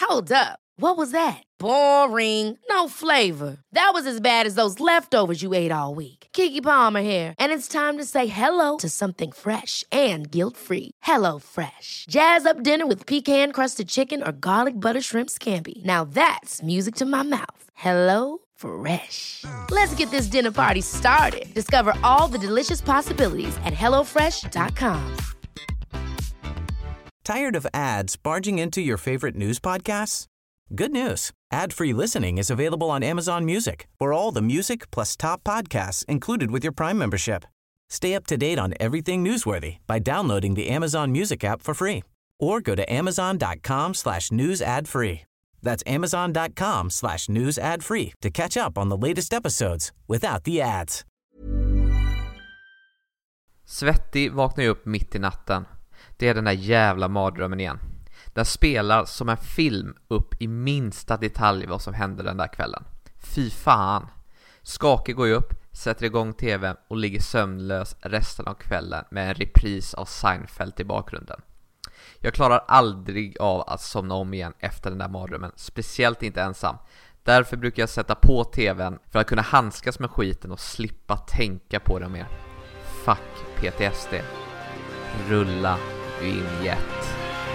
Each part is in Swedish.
Hold up. What was that? Boring. No flavor. That was as bad as those leftovers you ate all week. Keke Palmer here, and it's time to say hello to something fresh and guilt-free. Hello Fresh. Jazz up dinner with pecan-crusted chicken or garlic butter shrimp scampi. Now that's music to my mouth. Hello Fresh. Let's get this dinner party started. Discover all the delicious possibilities at hellofresh.com. Tired of ads barging into your favorite news podcasts? Good news. Ad-free listening is available on Amazon Music for all the music plus top podcasts included with your Prime membership. Stay up to date on everything newsworthy by downloading the Amazon Music app for free or go to amazon.com/news ad free. That's amazon.com/news ad free to catch up on the latest episodes without the ads. Svettig vaknar ju upp mitt i natten. Det är den där jävla mardrömmen igen. Den spelar som en film upp i minsta detalj vad som hände den där kvällen. Fy fan. Skake går ju upp, sätter igång tvn och ligger sömnlös resten av kvällen med en repris av Seinfeld i bakgrunden. Jag klarar aldrig av att somna om igen efter den där mardrömmen, speciellt inte ensam. Därför brukar jag sätta på tvn för att kunna handskas med skiten och slippa tänka på det mer. Fuck PTSD. Rulla vignett.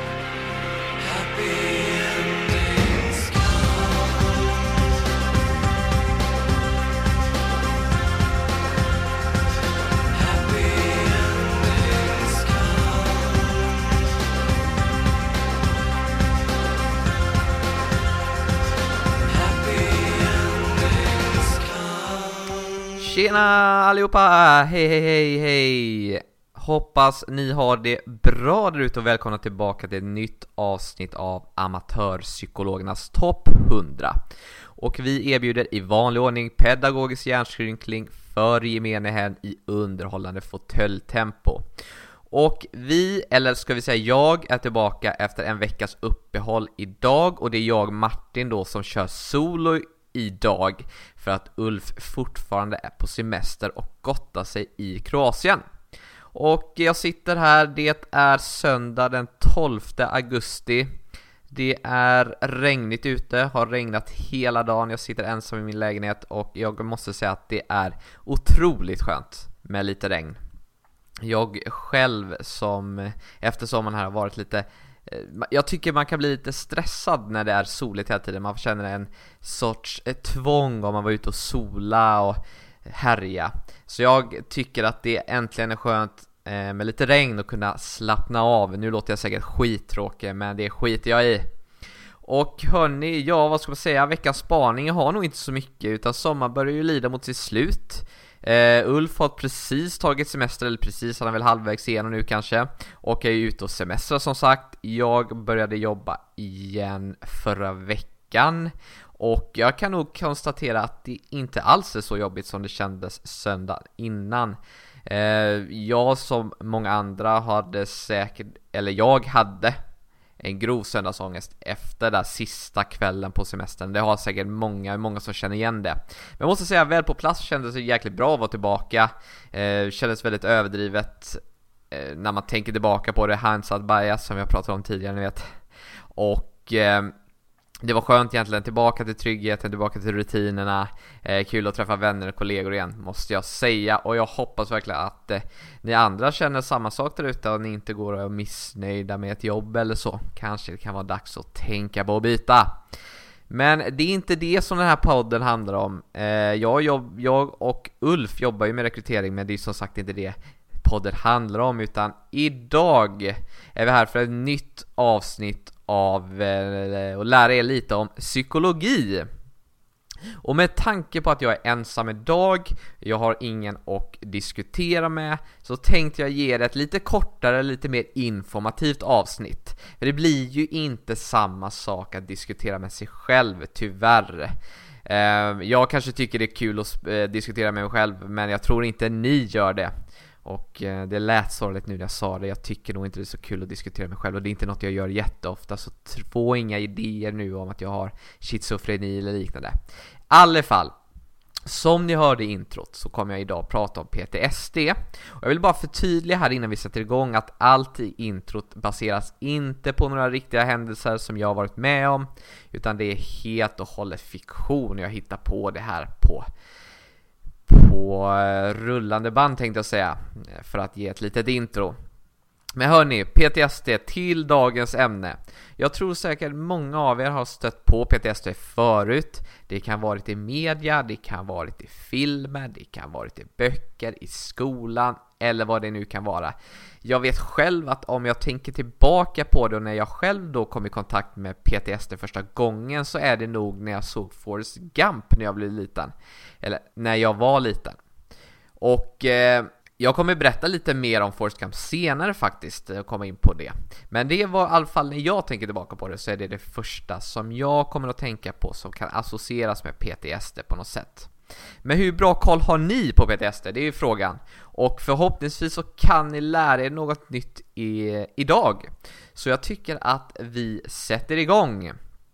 Tjena allihopa, hej hej hej hej. Hoppas ni har det bra där ute och välkomna tillbaka till ett nytt avsnitt av Amatörpsykologernas topp 100. Och vi erbjuder i vanlig ordning pedagogisk hjärnskrynkling för gemene i underhållande fåtöljtempo. Och vi, eller ska vi säga jag, är tillbaka efter en veckas uppehåll idag. Och det är jag, Martin, då som kör solo idag för att Ulf fortfarande är på semester och gottar sig i Kroatien. Och jag sitter här, det är söndag den 12 augusti. Det är regnigt ute, har regnat hela dagen. Jag sitter ensam i min lägenhet och jag måste säga att det är otroligt skönt med lite regn. Jag själv som efter sommaren här har varit lite... Jag tycker man kan bli lite stressad när det är soligt hela tiden. Man känner en sorts tvång om man var ute och sola och härja. Så jag tycker att det äntligen är skönt med lite regn och kunna slappna av. Nu låter jag säkert skittråkig, men det skiter jag i. Och hörni, ja, vad ska man säga? Veckans spaning, jag har nog inte så mycket, utan sommar börjar ju lida mot sitt slut. Ulf har precis tagit semester, eller precis, han är väl halvvägs igenom nu kanske. Och är ju ute och semester som sagt. Jag började jobba igen förra veckan. Och jag kan nog konstatera att det inte alls är så jobbigt som det kändes söndag innan. Jag som många andra hade säkert, eller jag hade en grov söndagsångest efter den sista kvällen på semestern. Det har säkert många som känner igen det. Men jag måste säga, väl på plats kändes det jäkligt bra att vara tillbaka. Kändes väldigt överdrivet när man tänker tillbaka på det, hindsight bias som jag pratade om tidigare, ni vet. Och det var skönt egentligen, tillbaka till tryggheten, tillbaka till rutinerna. Kul att träffa vänner och kollegor igen, måste jag säga. Och jag hoppas verkligen att ni andra känner samma sak där ute och ni inte går och är missnöjda med ett jobb eller så. Kanske det kan vara dags att tänka på att byta. Men det är inte det som den här podden handlar om. Jag och Ulf jobbar ju med rekrytering, men det är som sagt inte det podden handlar om. Utan idag är vi här för ett nytt avsnitt av och lära er lite om psykologi. Och med tanke på att jag är ensam idag, jag har ingen att diskutera med, så tänkte jag ge er ett lite kortare, lite mer informativt avsnitt. För det blir ju inte samma sak att diskutera med sig själv, tyvärr. Jag kanske tycker det är kul att diskutera med mig själv, men jag tror inte ni gör det. Och det lät sorgligt nu när jag sa det. Jag tycker nog inte det är så kul att diskutera mig själv. Och det är inte något jag gör jätteofta. Så få inga idéer nu om att jag har schizofreni eller liknande. I alla fall. Som ni hörde i introt så kommer jag idag prata om PTSD. Och jag vill bara förtydliga här innan vi sätter igång att allt i introt baseras inte på några riktiga händelser som jag har varit med om, utan det är helt och hållet fiktion. Jag hittar på det här på rullande band, tänkte jag säga, för att ge ett litet intro. Men hörni, PTSD till dagens ämne. Jag tror säkert många av er har stött på PTSD förut. Det kan ha varit i media, det kan ha varit i filmer, det kan ha varit i böcker, i skolan eller vad det nu kan vara. Jag vet själv att om jag tänker tillbaka på det och när jag själv då kom i kontakt med PTSD första gången, så är det nog när jag såg Forrest Gump när jag blev liten. Eller när jag var liten. Och jag kommer berätta lite mer om Forrest Gump senare faktiskt, och komma in på det. Men det var i alla fall, när jag tänker tillbaka på det, så är det det första som jag kommer att tänka på som kan associeras med PTSD på något sätt. Men hur bra koll har ni på PTSD? Det är ju frågan. Och förhoppningsvis så kan ni lära er något nytt idag. Så jag tycker att vi sätter igång.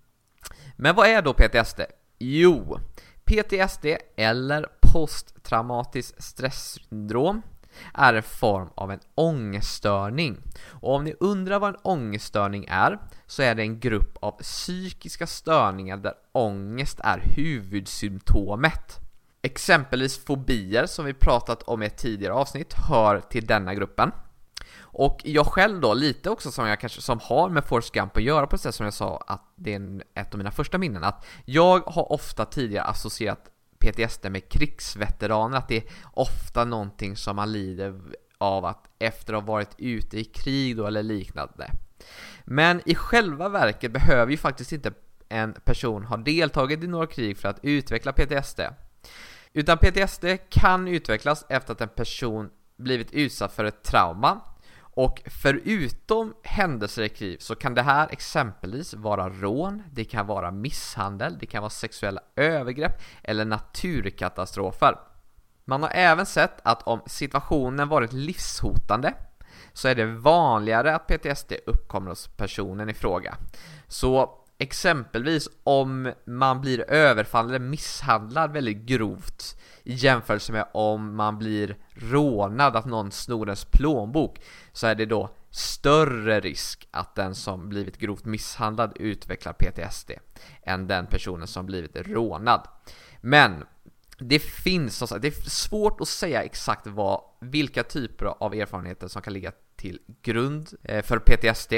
Men vad är då PTSD? Jo, PTSD eller posttraumatiskt stresssyndrom är en form av en ångeststörning. Och om ni undrar vad en ångeststörning är, så är det en grupp av psykiska störningar där ångest är huvudsymptomet. Exempelvis fobier, som vi pratat om i ett tidigare avsnitt, hör till denna gruppen. Och jag själv då, lite också som har med Forrest Gump att göra, på det sätt som jag sa att det är ett av mina första minnen, att jag har ofta tidigare associerat PTSD med krigsveteraner, att det är ofta någonting som man lider av att efter att ha varit ute i krig då, eller liknande. Men i själva verket behöver ju faktiskt inte en person ha deltagit i några krig för att utveckla PTSD. Utan PTSD kan utvecklas efter att en person blivit utsatt för ett trauma. Och förutom händelser i krig så kan det här exempelvis vara rån, det kan vara misshandel, det kan vara sexuella övergrepp eller naturkatastrofer. Man har även sett att om situationen varit livshotande, så är det vanligare att PTSD uppkommer hos personen i fråga. Så exempelvis om man blir överfallen eller misshandlad väldigt grovt i jämförelse med om man blir rånad, att någon snor ens plånbok, så är det då större risk att den som blivit grovt misshandlad utvecklar PTSD än den personen som blivit rånad. Men det finns, det är svårt att säga exakt vilka typer av erfarenheter som kan ligga till grund för PTSD.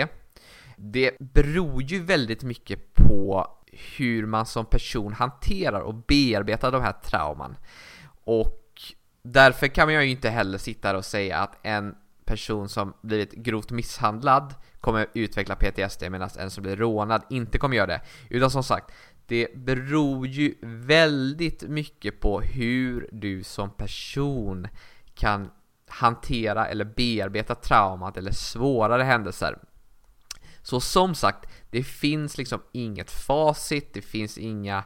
Det beror ju väldigt mycket på hur man som person hanterar och bearbetar de här trauman. Och därför kan man ju inte heller sitta där och säga att en person som blivit grovt misshandlad kommer utveckla PTSD medan en som blir rånad inte kommer göra det. Utan som sagt, det beror ju väldigt mycket på hur du som person kan hantera eller bearbeta traumat eller svårare händelser. Så som sagt, det finns liksom inget facit, det finns inga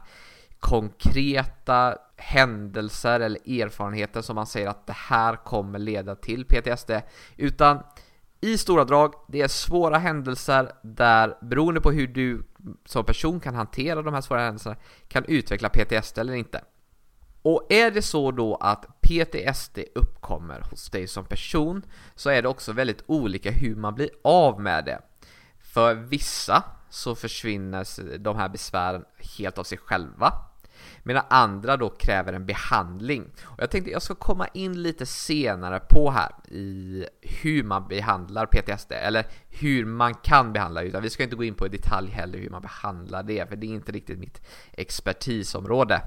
konkreta händelser eller erfarenheter som man säger att det här kommer leda till PTSD, utan i stora drag, det är svåra händelser där, beroende på hur du som person kan hantera de här svåra händelserna, kan utveckla PTSD eller inte. Och är det så då att PTSD uppkommer hos dig som person, så är det också väldigt olika hur man blir av med det. För vissa så försvinner de här besvären helt av sig själva, medan andra då kräver en behandling. Och jag tänkte jag ska komma in lite senare på här i hur man behandlar PTSD, eller hur man kan behandla det. Vi ska inte gå in på i detalj heller hur man behandlar det, för det är inte riktigt mitt expertisområde.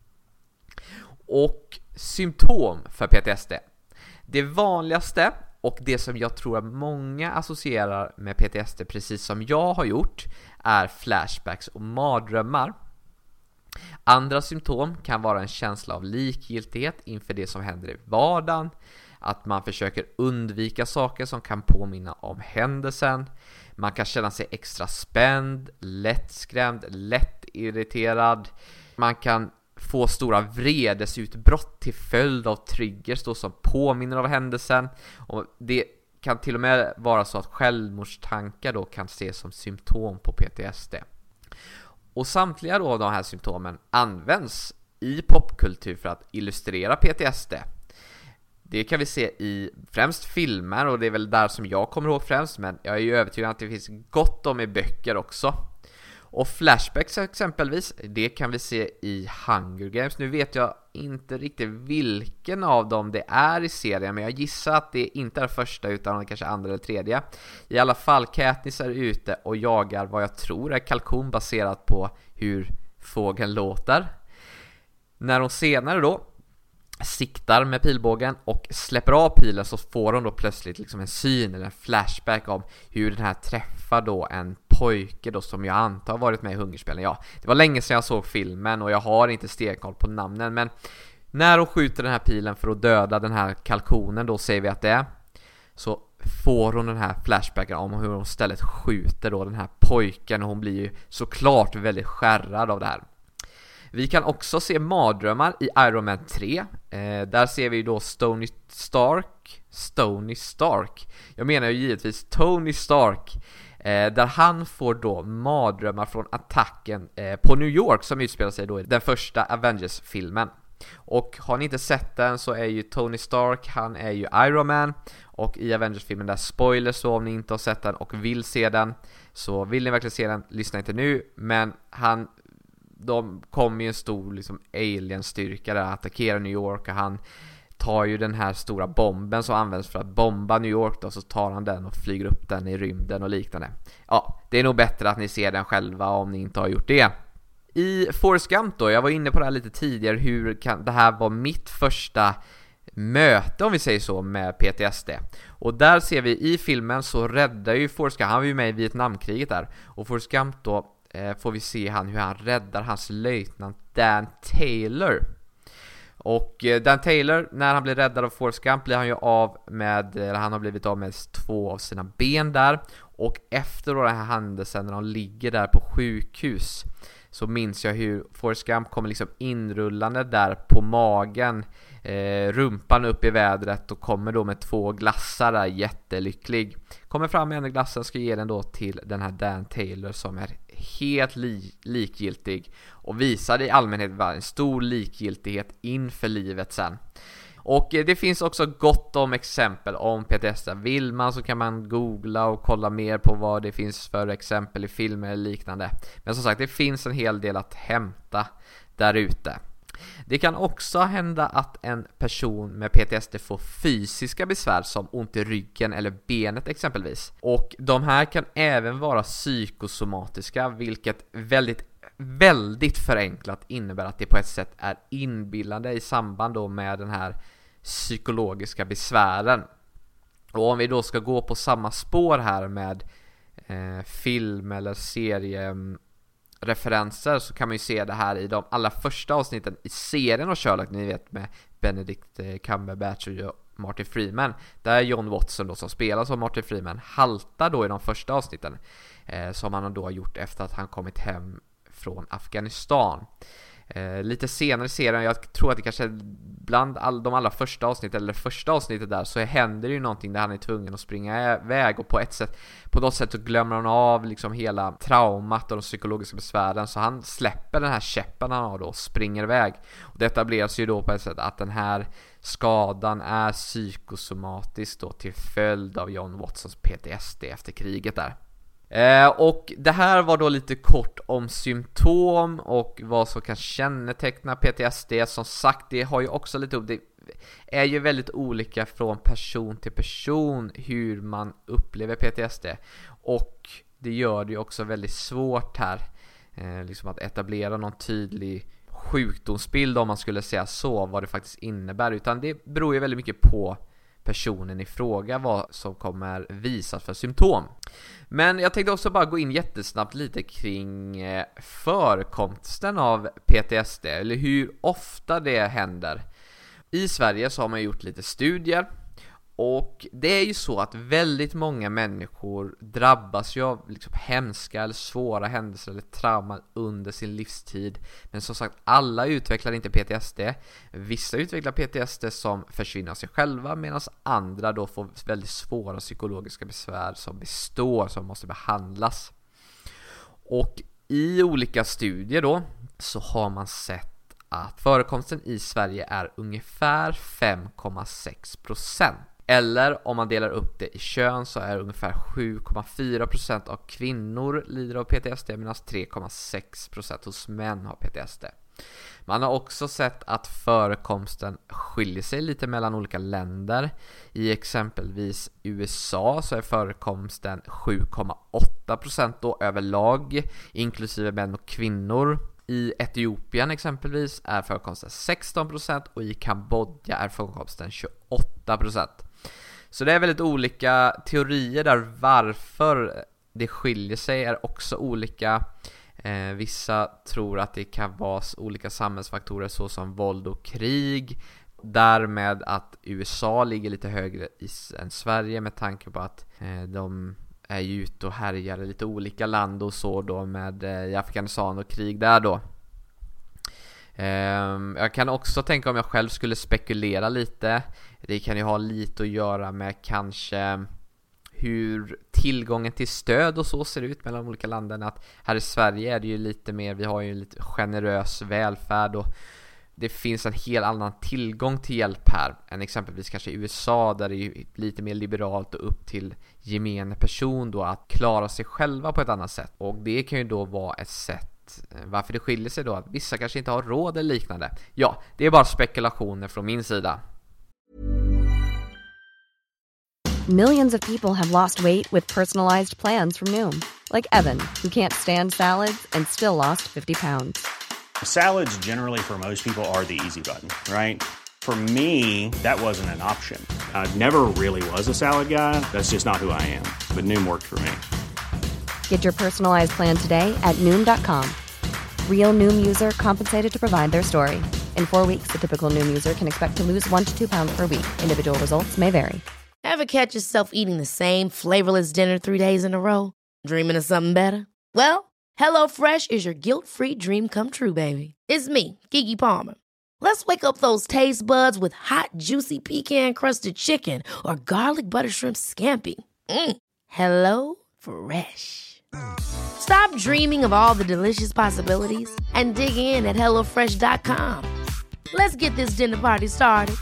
Och symptom för PTSD. Det vanligaste och det som jag tror att många associerar med PTSD, precis som jag har gjort, är flashbacks och mardrömmar. Andra symptom kan vara en känsla av likgiltighet inför det som händer i vardagen, att man försöker undvika saker som kan påminna om händelsen. Man kan känna sig extra spänd, lättskrämd, lättirriterad. Man kan få stora vredesutbrott till följd av triggers då som påminner om händelsen. Och det kan till och med vara så att självmordstankar då kan ses som symptom på PTSD. Och samtliga då av de här symptomen används i popkultur för att illustrera PTSD. Det kan vi se i främst filmer, och det är väl där som jag kommer ihåg främst, men jag är ju övertygad att det finns gott om i böcker också. Och flashbacks exempelvis, det kan vi se i Hunger Games. Nu vet jag inte riktigt vilken av dem det är i serien, men jag gissar att det inte är första utan kanske andra eller tredje. I alla fall, Katniss är ute och jagar vad jag tror är kalkon baserat på hur fågeln låter. När hon senare då siktar med pilbågen och släpper av pilen, så får hon då plötsligt liksom en syn eller en flashback om hur den här träffar då en pojke då som jag antar har varit med i Hungerspelen. Ja, det var länge sedan jag såg filmen och jag har inte stenkoll på namnen, men när hon skjuter den här pilen för att döda den här kalkonen, då säger vi att det är, så får hon den här flashbacken om hur hon istället skjuter då den här pojken, och hon blir ju såklart väldigt skärrad av det här. Vi kan också se mardrömmar i Iron Man 3. Där ser vi då Tony Stark. Jag menar ju givetvis Tony Stark. Där han får då mardrömmar från attacken på New York som utspelar sig då i den första Avengers-filmen. Och har ni inte sett den så är ju Tony Stark, han är ju Iron Man. Och i Avengers-filmen, där spoilers, så om ni inte har sett den och vill se den, så vill ni verkligen se den, lyssna inte nu. Men de kommer ju en stor liksom alien-styrka där attackerar New York, och han tar ju den här stora bomben som används för att bomba New York då, så tar han den och flyger upp den i rymden och liknande. Ja, det är nog bättre att ni ser den själva om ni inte har gjort det. I Forrest Gump då, jag var inne på det här lite tidigare, det här var mitt första möte, om vi säger så, med PTSD. Och där ser vi i filmen, så räddar ju Forrest Gump, han var ju med i Vietnamkriget där, och Forrest Gump då får vi se hur han räddar hans löjtnant Dan Taylor. Och Dan Taylor, när han blir räddad av Forrest Gump, blir han ju han har blivit av med 2 av sina ben där. Och efter då den här händelsen, när de ligger där på sjukhus, så minns jag hur Forrest Gump kommer liksom inrullande där på magen, rumpan upp i vädret, och kommer då med 2 glassar där, jättelycklig. Kommer fram med en glassen, ska ge den då till den här Dan Taylor som är helt likgiltig, och visade i allmänhet en stor likgiltighet inför livet sen. Och det finns också gott om exempel om PTSD. Vill man så kan man googla och kolla mer på vad det finns för exempel i filmer eller liknande. Men som sagt, det finns en hel del att hämta där ute. Det kan också hända att en person med PTSD får fysiska besvär som ont i ryggen eller benet exempelvis. Och de här kan även vara psykosomatiska, vilket väldigt förenklat innebär att det på ett sätt är inbillande i samband då med den här psykologiska besvären. Och om vi då ska gå på samma spår här med film eller seriereferenser, så kan man ju se det här i de allra första avsnitten i serien av Sherlock, ni vet, med Benedict Cumberbatch och Martin Freeman, där John Watson då, som spelas av Martin Freeman, haltar då i de första avsnitten, som han då har gjort efter att han kommit hem från Afghanistan. Lite senare i serien, jag tror att det kanske bland de allra första avsnitten, eller första avsnittet där, så händer det ju någonting där han är tvungen att springa iväg, och på något sätt så glömmer han av liksom hela traumat och de psykologiska besvären, så han släpper den här käppen han har då och springer iväg. Och det etableras ju då på ett sätt att den här skadan är psykosomatisk då, till följd av John Watsons PTSD efter kriget där. Och det här var då lite kort om symptom och vad som kan känneteckna PTSD. Som sagt, det har ju också lite, det är ju väldigt olika från person till person hur man upplever PTSD, och det gör det ju också väldigt svårt här liksom att etablera någon tydlig sjukdomsbild, om man skulle säga så, vad det faktiskt innebär, utan det beror ju väldigt mycket på personen i fråga vad som kommer visas för symptom. Men jag tänkte också bara gå in jättesnabbt lite kring förekomsten av PTSD, eller hur ofta det händer. I Sverige så har man gjort lite studier, och det är ju så att väldigt många människor drabbas ju av liksom hemska eller svåra händelser eller trauma under sin livstid. Men som sagt, alla utvecklar inte PTSD. Vissa utvecklar PTSD som försvinner av sig själva, medan andra då får väldigt svåra psykologiska besvär som består, som måste behandlas. Och i olika studier då så har man sett att förekomsten i Sverige är ungefär 5,6%. Eller om man delar upp det i kön så är ungefär 7,4% av kvinnor lider av PTSD medan 3,6% hos män har PTSD. Man har också sett att förekomsten skiljer sig lite mellan olika länder. I exempelvis USA så är förekomsten 7,8% då överlag, inklusive män och kvinnor. I Etiopien exempelvis är förekomsten 16% och i Kambodja är förekomsten 28%. Så det är väldigt olika teorier där varför det skiljer sig är också olika. Vissa tror att det kan vara olika samhällsfaktorer såsom våld och krig. Därmed att USA ligger lite högre än Sverige med tanke på att de är ju ute och härjar i lite olika land och så då med i Afghanistan och krig där då. Jag kan också tänka om jag själv skulle spekulera lite. Det kan ju ha lite att göra med kanske hur tillgången till stöd och så ser ut mellan de olika länderna. Att här i Sverige är det ju lite mer, vi har ju en lite generös välfärd och det finns en helt annan tillgång till hjälp här än exempelvis kanske i USA där det är lite mer liberalt och upp till gemene person då att klara sig själva på ett annat sätt. Och det kan ju då vara ett sätt varför det skiljer sig då att vissa kanske inte har råd eller liknande. Ja, det är bara spekulationer från min sida. Millions of people have lost weight with personalized plans from Noom. Like Evan, who can't stand salads and still lost 50 pounds. Salads generally for most people are the easy button, right? For me, that wasn't an option. I never really was a salad guy. That's just not who I am. But Noom worked for me. Get your personalized plan today at Noom.com. Real Noom user compensated to provide their story. In 4 weeks, the typical Noom user can expect to lose 1 to 2 pounds per week. Individual results may vary. Ever catch yourself eating the same flavorless dinner 3 days in a row? Dreaming of something better? Well, HelloFresh is your guilt-free dream come true, baby. It's me, Keke Palmer. Let's wake up those taste buds with hot, juicy pecan-crusted chicken or garlic butter shrimp scampi. Hello Fresh. Stop dreaming of all the delicious possibilities and dig in at HelloFresh.com. Let's get this dinner party started.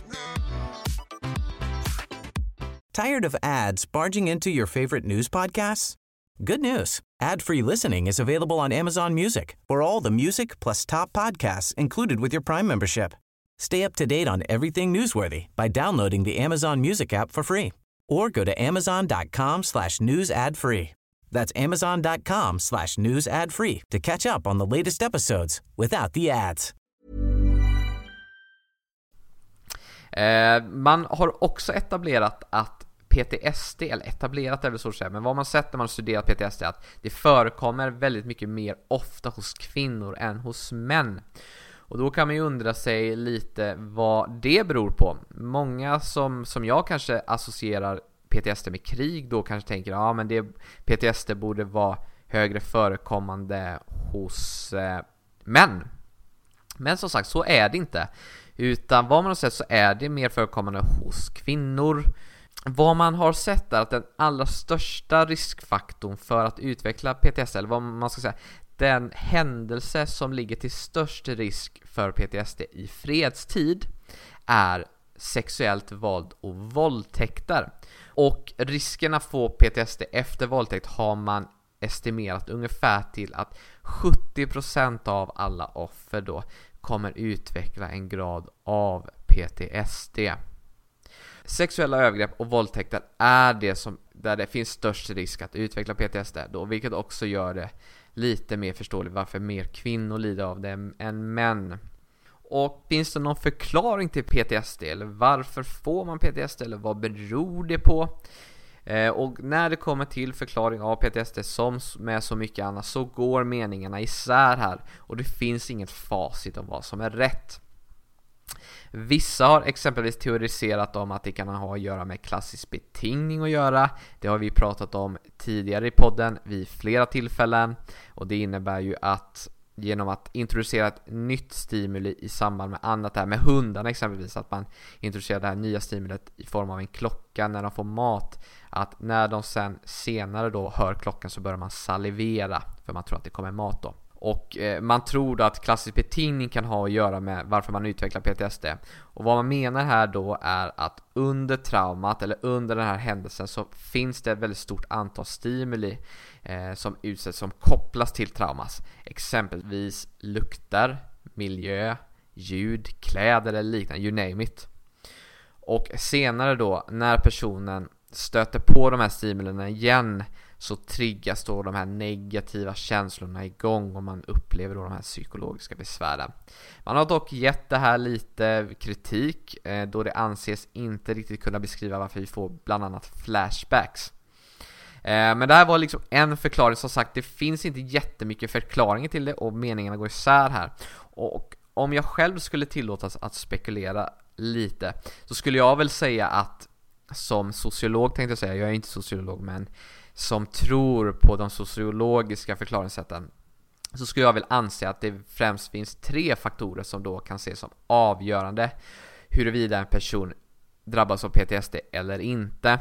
Tired of ads barging into your favorite news podcasts? Good news. Ad-free listening is available on Amazon Music for all the music plus top podcasts included with your Prime membership. Stay up to date on everything newsworthy by downloading the Amazon Music app for free or go to amazon.com/news ad free. That's amazon.com/news ad free to catch up on the latest episodes without the ads. Man har också etablerat att PTSD, eller etablerat är väl så att säga, men vad man sett när man studerat PTSD är att det förekommer väldigt mycket mer ofta hos kvinnor än hos män. Och då kan man ju undra sig lite vad det beror på. Många som jag kanske associerar PTSD med krig då kanske tänker ja men PTSD borde vara högre förekommande hos män. Men som sagt så är det inte. Utan vad man har sett så är det mer förekommande hos kvinnor. Vad man har sett är att den allra största riskfaktorn för att utveckla PTSD, eller vad man ska säga, den händelse som ligger till störst risk för PTSD i fredstid är sexuellt våld och våldtäkter. Och riskerna att få PTSD efter våldtäkt har man estimerat ungefär till att 70% av alla offer då kommer utveckla en grad av PTSD. Sexuella övergrepp och våldtäkter är det som där det finns störst risk att utveckla PTSD då, vilket också gör det lite mer förståeligt varför mer kvinnor lider av det än män. Och finns det någon förklaring till PTSD eller varför får man PTSD eller vad beror det på? Och när det kommer till förklaring av PTSD som med så mycket annat så går meningarna isär här och det finns inget facit om vad som är rätt. Vissa har exempelvis teoriserat om att det kan ha att göra med klassisk betingning att göra. Det har vi pratat om tidigare i podden vid flera tillfällen och det innebär ju att genom att introducera ett nytt stimuli i samband med annat här med hundarna exempelvis, att man introducerar det här nya stimulet i form av en klocka när de får mat, att när de sen senare då hör klockan så börjar man salivera för man tror att det kommer mat då. Och man tror då att klassisk betingning kan ha att göra med varför man utvecklar PTSD. Och vad man menar här då är att under traumat eller under den här händelsen så finns det ett väldigt stort antal stimuli som utsätts, som kopplas till traumas. Exempelvis lukter, miljö, ljud, kläder eller liknande, you name it. Och senare då, när personen stöter på de här stimulierna igen, så triggas då de här negativa känslorna igång och man upplever då de här psykologiska besvären. Man har dock gett det här lite kritik då det anses inte riktigt kunna beskriva varför vi får bland annat flashbacks. Men det här var liksom en förklaring. Som sagt, det finns inte jättemycket förklaringar till det och meningarna går isär här. Och om jag själv skulle tillåtas att spekulera lite, så skulle jag väl säga att som sociolog, tänkte jag säga, jag är inte sociolog, men som tror på de sociologiska förklaringssätten, så skulle jag väl anse att det främst finns 3 faktorer som då kan ses som avgörande huruvida en person drabbas av PTSD eller inte.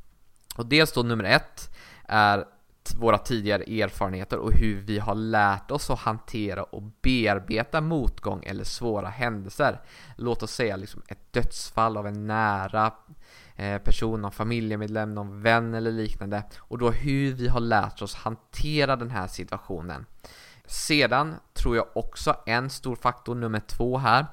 Och dels då nummer 1 är våra tidigare erfarenheter och hur vi har lärt oss att hantera och bearbeta motgång eller svåra händelser. Låt oss säga liksom ett dödsfall av en nära person, någon familjemedlem, någon vän eller liknande, och då hur vi har lärt oss hantera den här situationen. Sedan tror jag också en stor faktor, nummer 2 här,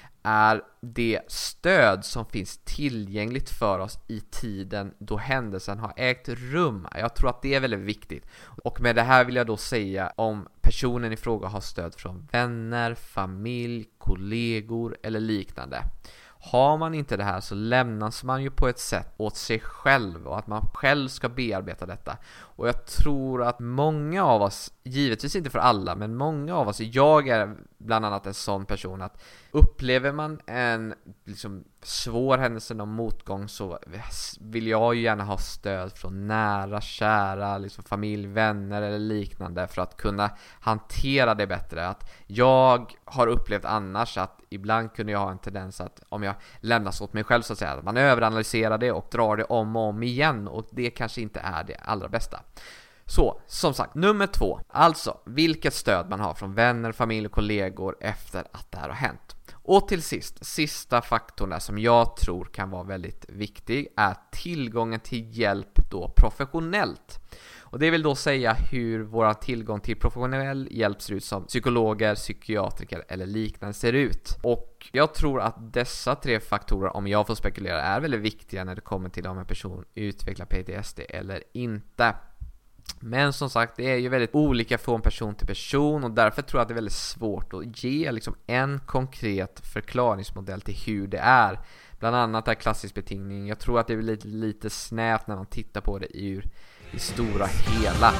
är det stöd som finns tillgängligt för oss i tiden då händelsen har ägt rum. Jag tror att det är väldigt viktigt. Och med det här vill jag då säga om personen i fråga har stöd från vänner, familj, kollegor eller liknande. Har man inte det här så lämnas man ju på ett sätt åt sig själv och att man själv ska bearbeta detta. Och jag tror att många av oss, givetvis inte för alla, men många av oss, jag är bland annat en sån person, att upplever man en liksom svår händelse, någon motgång, så vill jag ju gärna ha stöd från nära, kära, liksom familj, vänner eller liknande för att kunna hantera det bättre. Att jag har upplevt annars att ibland kunde jag ha en tendens att om jag lämnas åt mig själv så att säga, att man överanalyserar det och drar det om och om igen, och det kanske inte är det allra bästa. Så, som sagt, nummer 2. Alltså, vilket stöd man har från vänner, familj och kollegor efter att det här har hänt. Och till sista faktorn där som jag tror kan vara väldigt viktig är tillgången till hjälp då professionellt. Och det vill då säga hur vår tillgång till professionell hjälp ser ut, som psykologer, psykiatriker eller liknande ser ut. Och jag tror att dessa 3 faktorer, om jag får spekulera, är väldigt viktiga när det kommer till om en person utvecklar PTSD eller inte. Men som sagt, det är ju väldigt olika från person till person, och därför tror jag att det är väldigt svårt att ge liksom en konkret förklaringsmodell till hur det är. Bland annat är klassisk betingning. Jag tror att det är lite snävt när man tittar på det ur det stora hela.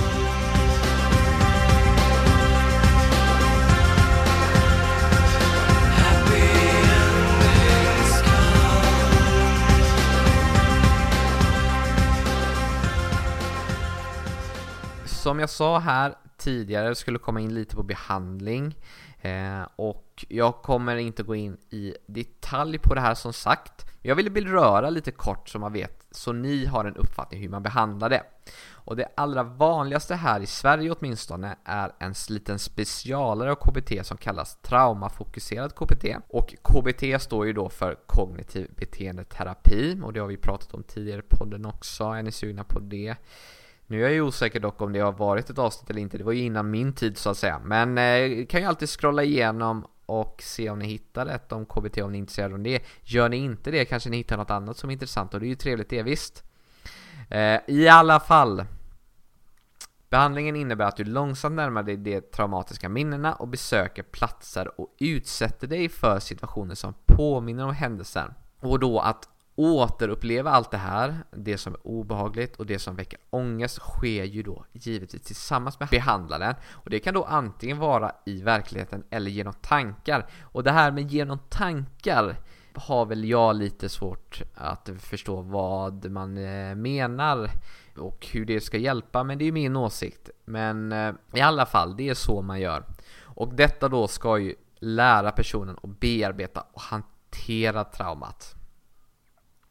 Som jag sa här tidigare skulle komma in lite på behandling, och jag kommer inte gå in i detalj på det här som sagt. Jag vill röra lite kort så man vet, så ni har en uppfattning hur man behandlar det. Och det allra vanligaste här i Sverige åtminstone är en liten specialare av KBT som kallas traumafokuserad KBT. Och KBT står ju då för kognitiv beteendeterapi, och det har vi pratat om tidigare i podden också. Är ni sugna på det? Nu är jag ju osäker dock om det har varit ett avsnitt eller inte. Det var ju innan min tid så att säga. Men kan ju alltid scrolla igenom och se om ni hittar ett om KBT om ni är intresserade om det. Gör ni inte det kanske ni hittar något annat som är intressant, och det är ju trevligt det, visst. I alla fall, behandlingen innebär att du långsamt närmar dig de traumatiska minnena och besöker platser och utsätter dig för situationer som påminner om händelsen. Och då att återuppleva allt det här, det som är obehagligt och det som väcker ångest, sker ju då givetvis tillsammans med behandlaren. Och det kan då antingen vara i verkligheten eller genom tankar. Och det här med genom tankar har väl jag lite svårt att förstå vad man menar och hur det ska hjälpa, men det är min åsikt. Men i alla fall, det är så man gör. Och detta då ska ju lära personen att bearbeta och hantera traumat.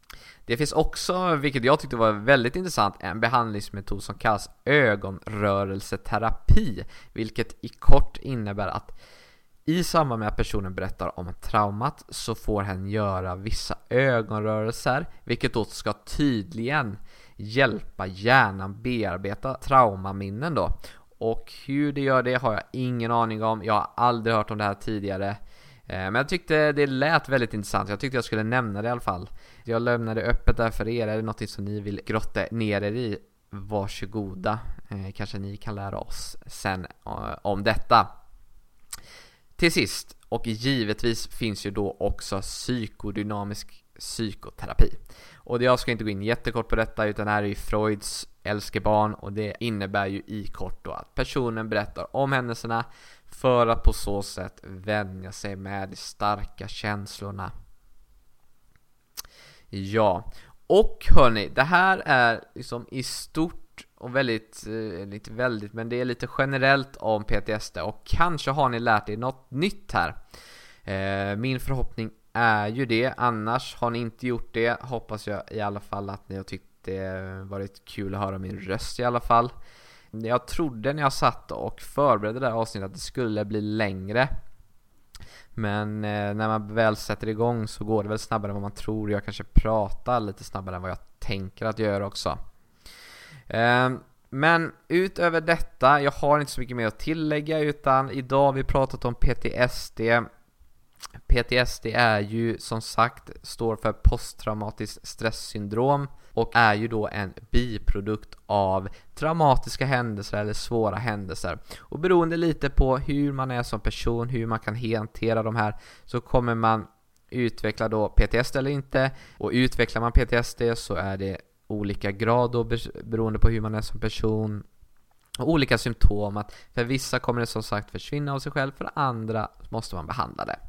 Det finns också, vilket jag tyckte var väldigt intressant, en behandlingsmetod som kallas ögonrörelseterapi, vilket i kort innebär att i samband med att personen berättar om traumat så får hen göra vissa ögonrörelser, vilket då ska tydligen hjälpa hjärnan bearbeta traumaminnen då. Och hur det gör det har jag ingen aning om. Jag har aldrig hört om det här tidigare. Men jag tyckte det lät väldigt intressant. Jag tyckte jag skulle nämna det i alla fall. Jag lämnar det öppet där för er. Är det något som ni vill grotta ner er i? Varsågoda. Kanske ni kan lära oss sen om detta. Till sist, och givetvis finns ju då också psykodynamisk psykoterapi. Och jag ska inte gå in jättekort på detta, utan det här är ju Freuds älskebarn, och det innebär ju i kort då att personen berättar om händelserna för att på så sätt vänja sig med de starka känslorna. Ja, och hörni, det här är liksom i stort och väldigt, men det är lite generellt om PTSD, och kanske har ni lärt er något nytt här. Min förhoppning är ju det. Annars har ni inte gjort det, hoppas jag i alla fall att ni har tyckt det varit kul att höra min röst i alla fall. Jag trodde när jag satt och förberedde det här avsnittet att det skulle bli längre, men när man väl sätter igång så går det väl snabbare än vad man tror. Jag kanske pratar lite snabbare än vad jag tänker att göra också. Men utöver detta, jag har inte så mycket mer att tillägga, utan idag har vi pratat om PTSD. PTSD är ju som sagt, står för posttraumatiskt stresssyndrom, och är ju då en biprodukt av traumatiska händelser eller svåra händelser. Och beroende lite på hur man är som person, hur man kan hantera de här, så kommer man utveckla då PTSD eller inte. Och utvecklar man PTSD så är det olika grad då, beroende på hur man är som person, och olika symptom. Att för vissa kommer det som sagt försvinna av sig själv, för andra måste man behandla det.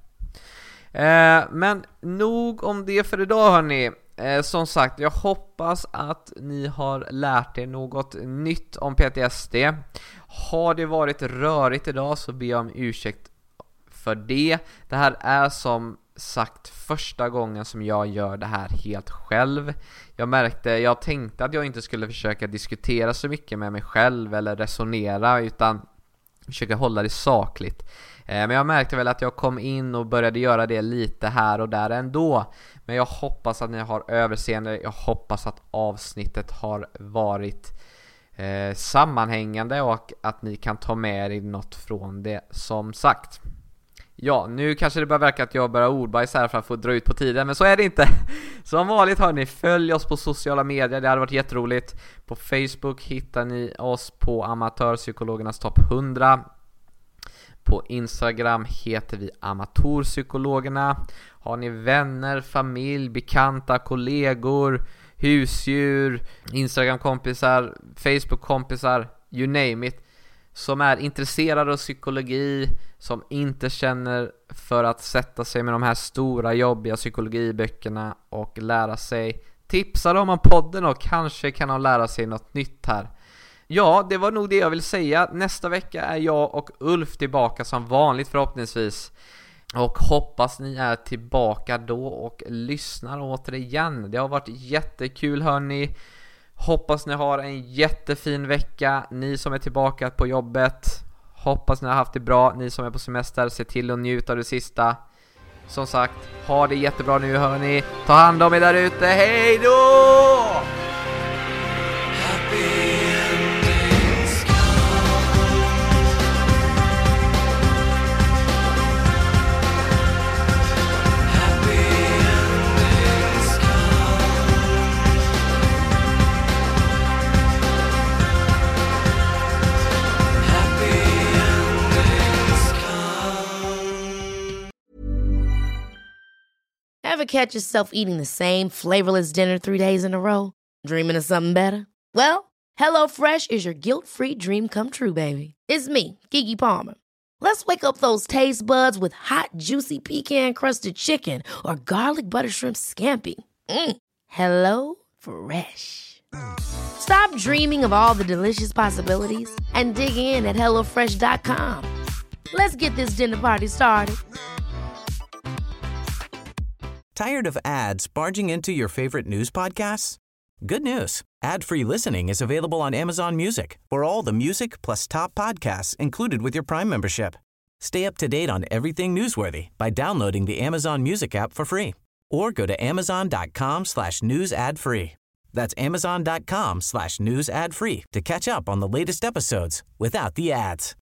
Men nog om det för idag, hörni. Som sagt, jag hoppas att ni har lärt er något nytt om PTSD. Har det varit rörigt idag så ber jag om ursäkt för det. Det här är som sagt första gången som jag gör det här helt själv. Jag tänkte att jag inte skulle försöka diskutera så mycket med mig själv eller resonera, utan försöka hålla det sakligt. Men jag märkte väl att jag kom in och började göra det lite här och där ändå. Men jag hoppas att ni har överseende. Jag hoppas att avsnittet har varit sammanhängande, och att ni kan ta med er något från det, som sagt. Ja, nu kanske det börjar verka att jag börjar ordbajs här för att få dra ut på tiden, men så är det inte. Som vanligt, hörni, följ oss på sociala medier, det hade varit jätteroligt. På Facebook hittar ni oss på Amatörpsykologernas topp 100. På Instagram heter vi Amatörpsykologerna. Har ni vänner, familj, bekanta, kollegor, husdjur, Instagram-kompisar, Facebook-kompisar, you name it, som är intresserade av psykologi, som inte känner för att sätta sig med de här stora jobbiga psykologiböckerna och lära sig, tipsa dem om podden, och kanske kan de lära sig något nytt här. Ja, det var nog det jag vill säga. Nästa vecka är jag och Ulf tillbaka som vanligt förhoppningsvis. Och hoppas ni är tillbaka då och lyssnar återigen. Det har varit jättekul, hörni. Hoppas ni har en jättefin vecka. Ni som är tillbaka på jobbet, hoppas ni har haft det bra. Ni som är på semester, se till att njuta av det sista. Som sagt, ha det jättebra nu, hörni. Ta hand om er där ute. Hej då! Ever catch yourself eating the same flavorless dinner 3 days in a row? Dreaming of something better? Well, HelloFresh is your guilt-free dream come true, baby. It's me, Keke Palmer. Let's wake up those taste buds with hot, juicy pecan-crusted chicken or garlic butter shrimp scampi. Hello Fresh. Stop dreaming of all the delicious possibilities and dig in at HelloFresh.com. Let's get this dinner party started. Tired of ads barging into your favorite news podcasts? Good news. Ad-free listening is available on Amazon Music for all the music plus top podcasts included with your Prime membership. Stay up to date on everything newsworthy by downloading the Amazon Music app for free or go to amazon.com/news ad free. That's amazon.com/news ad free to catch up on the latest episodes without the ads.